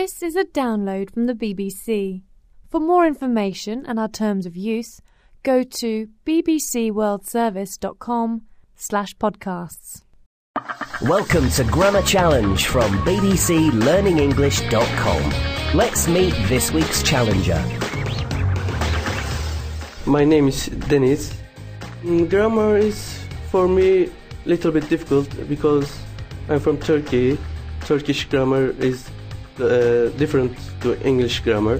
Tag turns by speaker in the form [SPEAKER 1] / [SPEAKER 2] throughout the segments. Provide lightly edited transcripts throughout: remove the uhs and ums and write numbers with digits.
[SPEAKER 1] This is a download from the BBC. For more information and our terms of use, go to bbcworldservice.com/podcasts.
[SPEAKER 2] Welcome to Grammar Challenge from bbclearningenglish.com. Let's meet this week's challenger.
[SPEAKER 3] My name is Deniz. Grammar is for me a little bit difficult because I'm from Turkey. Turkish grammar is different to English grammar.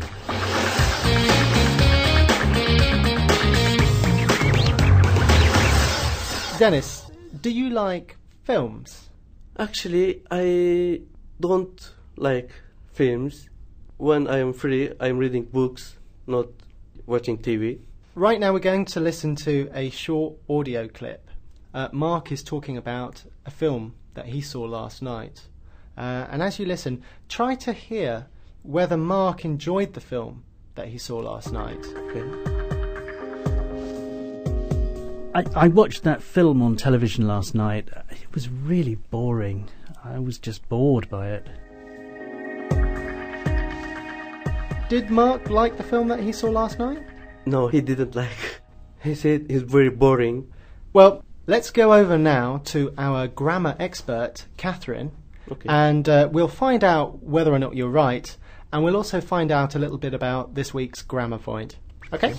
[SPEAKER 4] Dennis, do you like films?
[SPEAKER 3] Actually, I don't like films. When I am free, I'm reading books, not watching TV.
[SPEAKER 4] Right now we're going to listen to a short audio clip. Mark is talking about a film that he saw last night. And as you listen, try to hear whether Mark enjoyed the film that he saw last night.
[SPEAKER 3] Okay.
[SPEAKER 5] I watched that film on television last night. It was really boring. I was just bored by it.
[SPEAKER 4] Did Mark like the film that he saw last night?
[SPEAKER 3] No, he didn't like. He said it's very boring.
[SPEAKER 4] Well, let's go over now to our grammar expert, Catherine.
[SPEAKER 3] Okay.
[SPEAKER 4] And we'll find out whether or not you're right, and we'll also find out a little bit about this week's grammar point. Okay?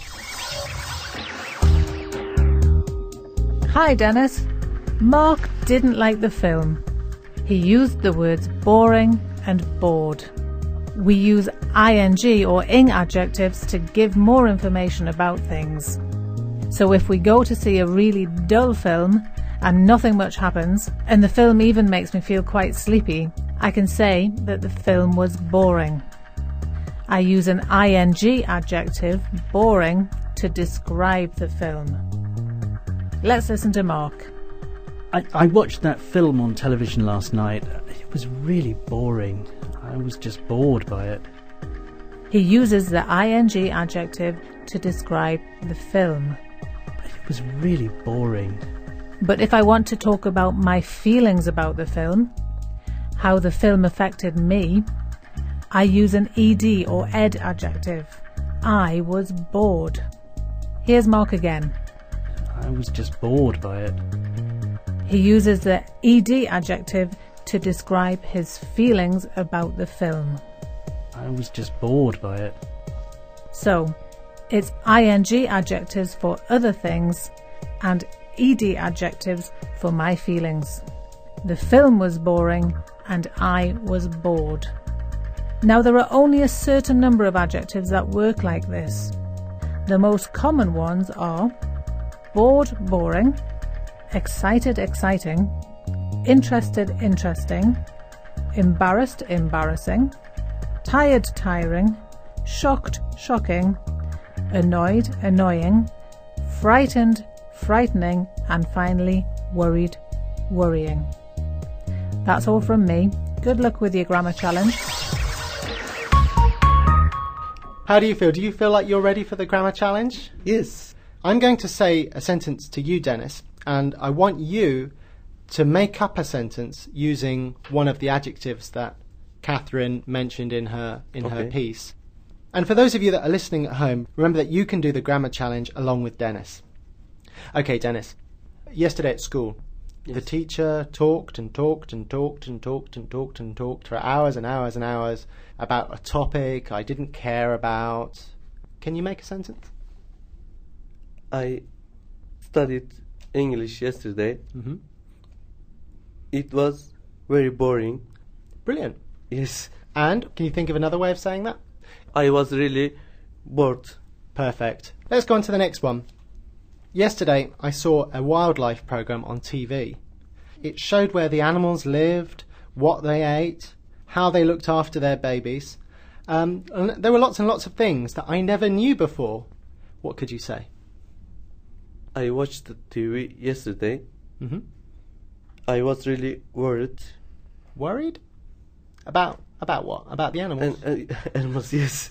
[SPEAKER 6] Hi, Dennis. Mark didn't like the film. He used the words boring and bored. We use ing or ing adjectives to give more information about things. So if we go to see a really dull film and nothing much happens, and the film even makes me feel quite sleepy, I can say that the film was boring. I use an ing adjective, boring, to describe the film. Let's listen to Mark.
[SPEAKER 5] I watched that film on television last night. It was really boring. I was just bored by it.
[SPEAKER 6] He uses the ing adjective to describe the film.
[SPEAKER 5] It was really boring.
[SPEAKER 6] But if I want to talk about my feelings about the film, how the film affected me, I use an ed or ed adjective. I was bored. Here's Mark again.
[SPEAKER 5] I was just bored by it.
[SPEAKER 6] He uses the ed adjective to describe his feelings about the film.
[SPEAKER 5] I was just bored by it.
[SPEAKER 6] So, it's ing adjectives for other things and ed adjectives for my feelings. The film was boring and I was bored. Now there are only a certain number of adjectives that work like this. The most common ones are bored, boring, excited, exciting, interested, interesting, embarrassed, embarrassing, tired, tiring, shocked, shocking, annoyed, annoying, frightened, frightening, and finally worried, worrying. That's all from me. Good luck with your grammar challenge.
[SPEAKER 4] How do you feel? Do you feel like you're ready for the grammar challenge?
[SPEAKER 3] Yes.
[SPEAKER 4] I'm going to say a sentence to you, Dennis, and I want you to make up a sentence using one of the adjectives that Catherine mentioned in her piece. And for those of you that are listening at home, remember that you can do the grammar challenge along with Dennis. Okay, Dennis. Yesterday at school,
[SPEAKER 3] Yes.
[SPEAKER 4] the teacher talked and talked and talked and talked and talked and talked for hours and hours and hours about a topic I didn't care about. Can you make a sentence?
[SPEAKER 3] I studied English yesterday.
[SPEAKER 4] Mm-hmm.
[SPEAKER 3] It was very boring.
[SPEAKER 4] Brilliant.
[SPEAKER 3] Yes.
[SPEAKER 4] And can you think of another way of saying that?
[SPEAKER 3] I was really bored.
[SPEAKER 4] Perfect. Let's go on to the next one. Yesterday, I saw a wildlife program on TV. It showed where the animals lived, what they ate, how they looked after their babies. And there were lots and lots of things that I never knew before. What could you say?
[SPEAKER 3] I watched the TV yesterday.
[SPEAKER 4] Mm-hmm.
[SPEAKER 3] I was really worried.
[SPEAKER 4] Worried? About what? About the animals?
[SPEAKER 3] Animals, yes.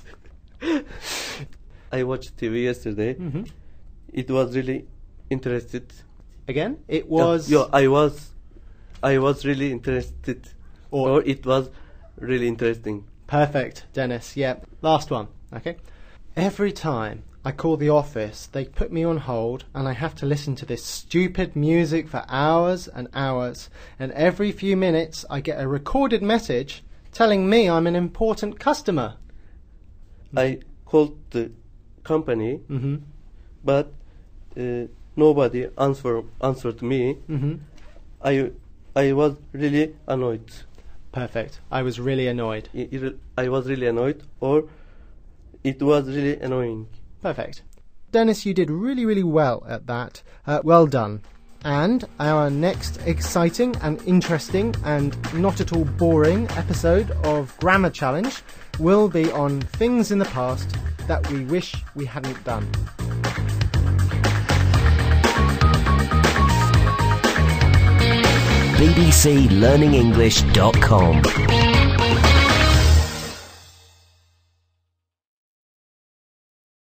[SPEAKER 3] I watched TV yesterday.
[SPEAKER 4] Mm-hmm.
[SPEAKER 3] It was really interested.
[SPEAKER 4] Again? It was...
[SPEAKER 3] Yeah, I was really interested. Or it was really interesting.
[SPEAKER 4] Perfect, Dennis. Yeah. Last one. Okay. Every time I call the office, they put me on hold and I have to listen to this stupid music for hours and hours. And every few minutes I get a recorded message telling me I'm an important customer.
[SPEAKER 3] I called the company,
[SPEAKER 4] Mm-hmm.
[SPEAKER 3] but nobody answered me.
[SPEAKER 4] Mm-hmm.
[SPEAKER 3] I was really annoyed.
[SPEAKER 4] Perfect. I was really annoyed.
[SPEAKER 3] I was really annoyed, or it was really annoying.
[SPEAKER 4] Perfect. Dennis, you did really, really well at that. Well done. And our next exciting and interesting and not at all boring episode of Grammar Challenge will be on things in the past that we wish we hadn't done.
[SPEAKER 2] bbclearningenglish.com